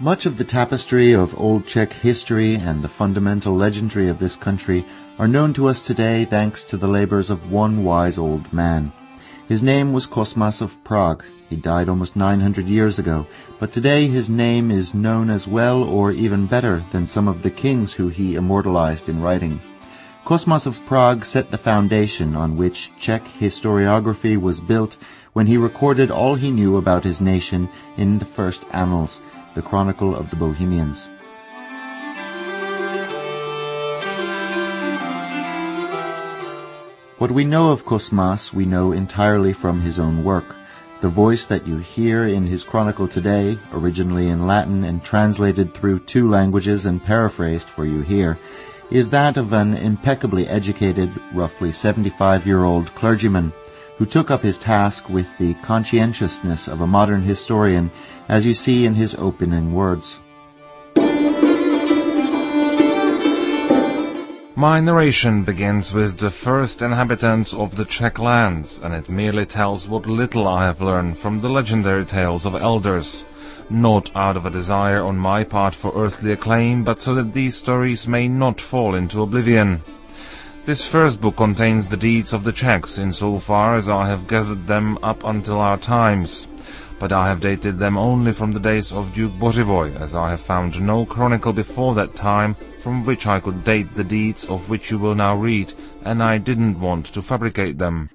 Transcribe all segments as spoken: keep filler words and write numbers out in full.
Much of the tapestry of old Czech history and the fundamental legendary of this country are known to us today thanks to the labors of one wise old man. His name was Cosmas of Prague. He died almost nine hundred years ago, but today his name is known as well or even better than some of the kings who he immortalized in writing. Cosmas of Prague set the foundation on which Czech historiography was built when he recorded all he knew about his nation in the first annals, the Chronicle of the Bohemians. What we know of Cosmas we know entirely from his own work. The voice that you hear in his chronicle today, originally in Latin and translated through two languages and paraphrased for you here, is that of an impeccably educated, roughly seventy-five-year-old clergyman who took up his task with the conscientiousness of a modern historian, as you see in his opening words. My narration begins with the first inhabitants of the Czech lands, and it merely tells what little I have learned from the legendary tales of elders, not out of a desire on my part for earthly acclaim, but so that these stories may not fall into oblivion. This first book contains the deeds of the Czechs insofar as I have gathered them up until our times, but I have dated them only from the days of Duke Bořivoj, as I have found no chronicle before that time from which I could date the deeds of which you will now read, and I didn't want to fabricate them.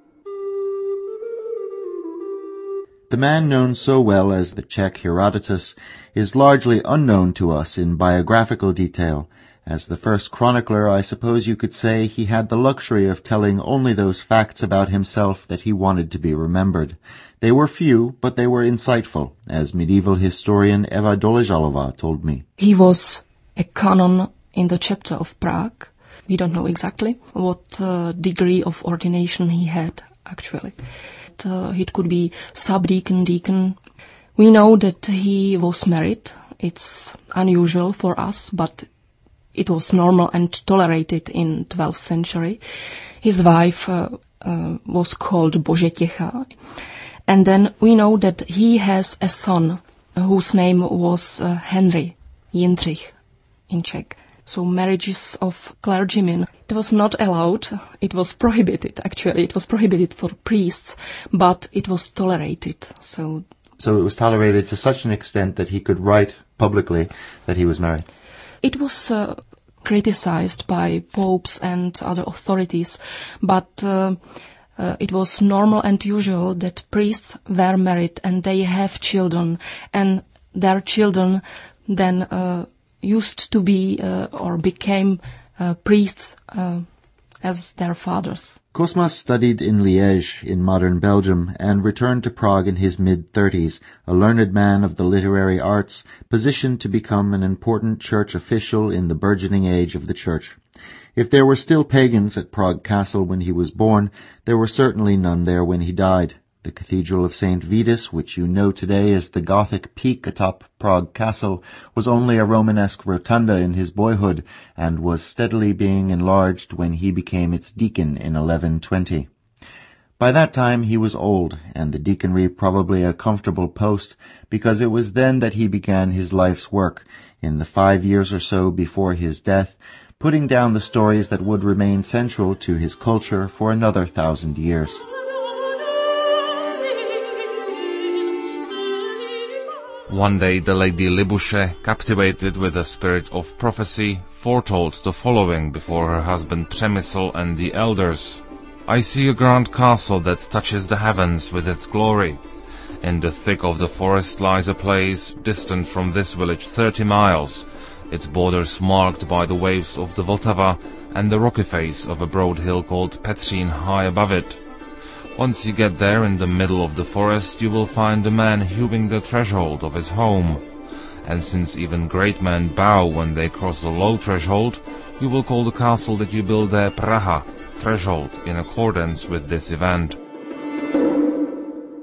The man known so well as the Czech Herodotus is largely unknown to us in biographical detail. As the first chronicler, I suppose you could say he had the luxury of telling only those facts about himself that he wanted to be remembered. They were few, but they were insightful, as medieval historian Eva Doležalová told me. He was a canon in the chapter of Prague. We don't know exactly what uh, degree of ordination he had, actually. Uh, it could be subdeacon, deacon. We know that he was married. It's unusual for us, but it was normal and tolerated in twelfth century. His wife uh, uh, was called Božetěcha. And then we know that he has a son uh, whose name was uh, Henry, Jindřich in Czech. So marriages of clergymen, it was not allowed. It was prohibited, actually. It was prohibited for priests, but it was tolerated. So, so it was tolerated to such an extent that he could write publicly that he was married. It was uh, criticized by popes and other authorities, but uh, uh, it was normal and usual that priests were married and they have children, and their children then uh, used to be uh, or became uh, priests uh, as their fathers. Cosmas studied in Liège in modern Belgium and returned to Prague in his mid-thirties, a learned man of the literary arts, positioned to become an important church official in the burgeoning age of the church. If there were still pagans at Prague Castle when he was born, there were certainly none there when he died. The Cathedral of Saint Vitus, which you know today as the Gothic peak atop Prague Castle, was only a Romanesque rotunda in his boyhood and was steadily being enlarged when he became its deacon in eleven twenty. By that time he was old, and the deaconry probably a comfortable post, because it was then that he began his life's work, in the five years or so before his death, putting down the stories that would remain central to his culture for another thousand years. One day the Lady Libuše, captivated with the spirit of prophecy, foretold the following before her husband Přemysl and the elders. I see a grand castle that touches the heavens with its glory. In the thick of the forest lies a place, distant from this village thirty miles, its borders marked by the waves of the Vltava and the rocky face of a broad hill called Petřín high above it. Once you get there in the middle of the forest, you will find a man hewing the threshold of his home. And since even great men bow when they cross a low threshold, you will call the castle that you build there Praha, threshold, in accordance with this event.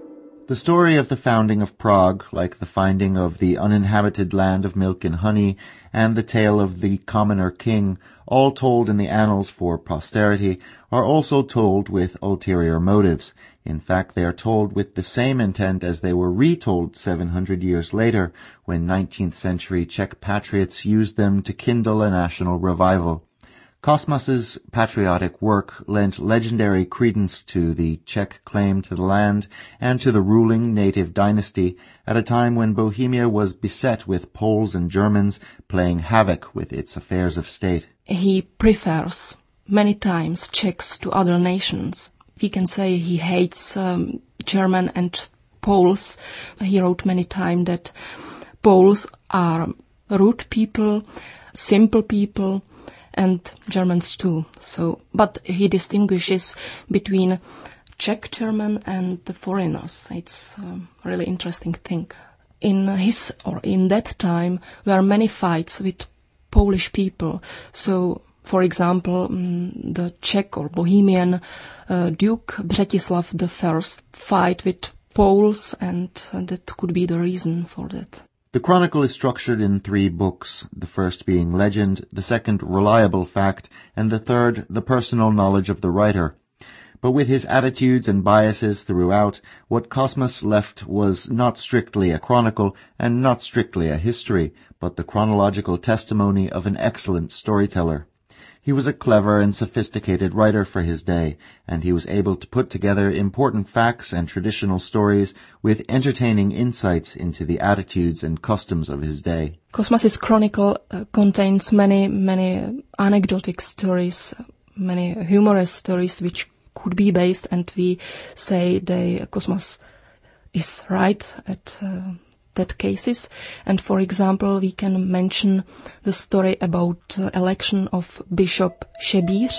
The story of the founding of Prague, like the finding of the uninhabited land of milk and honey, and the tale of the commoner king, all told in the annals for posterity, are also told with ulterior motives. In fact, they are told with the same intent as they were retold seven hundred years later, when nineteenth century Czech patriots used them to kindle a national revival. Kosmas's patriotic work lent legendary credence to the Czech claim to the land and to the ruling native dynasty at a time when Bohemia was beset with Poles and Germans playing havoc with its affairs of state. He prefers many times Czechs to other nations. We can say he hates um, German and Poles. He wrote many times that Poles are rude people, simple people, and Germans too. So, but he distinguishes between Czech German and the foreigners. It's a really interesting thing. In his or in that time, there were many fights with Polish people. So, for example, the Czech or Bohemian uh, Duke Břetislav the First fight with Poles, and uh, that could be the reason for that. The chronicle is structured in three books, the first being legend, the second reliable fact, and the third the personal knowledge of the writer. But with his attitudes and biases throughout, what Kosmas left was not strictly a chronicle and not strictly a history, but the chronological testimony of an excellent storyteller. He was a clever and sophisticated writer for his day, and he was able to put together important facts and traditional stories with entertaining insights into the attitudes and customs of his day. Kosmas's chronicle uh, contains many, many anecdotic stories, many humorous stories which could be based, and we say they Kosmas is right at uh, that cases. And for example, we can mention the story about uh, election of Bishop Šebíř.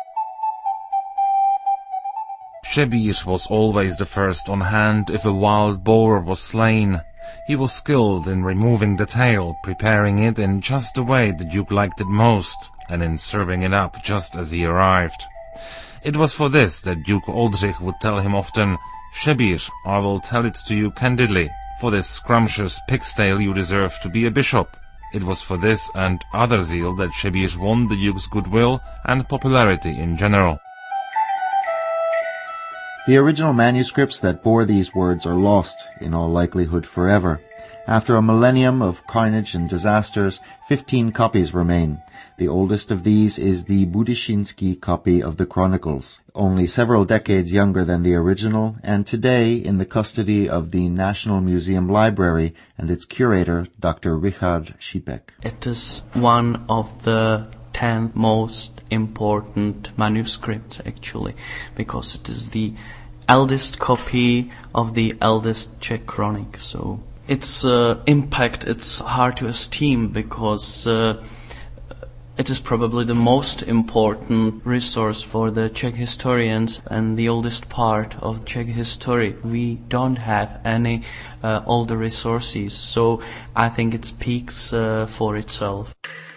Šebíř was always the first on hand if a wild boar was slain. He was skilled in removing the tail, preparing it in just the way the Duke liked it most, and in serving it up just as he arrived. It was for this that Duke Oldřich would tell him often, "Šebíř, I will tell it to you candidly. For this scrumptious pig's tail you deserve to be a bishop." It was for this and other zeal that Šebíř won the Duke's goodwill and popularity in general. The original manuscripts that bore these words are lost, in all likelihood forever. After a millennium of carnage and disasters, fifteen copies remain. The oldest of these is the Budyšinský copy of the Chronicles, only several decades younger than the original, and today in the custody of the National Museum Library and its curator, Doctor Richard Šípek. It is one of the ten most important manuscripts, actually, because it is the eldest copy of the eldest Czech chronic. So its uh, impact, it's hard to esteem, because uh, it is probably the most important resource for the Czech historians and the oldest part of Czech history. We don't have any uh, older resources, so I think it speaks uh, for itself.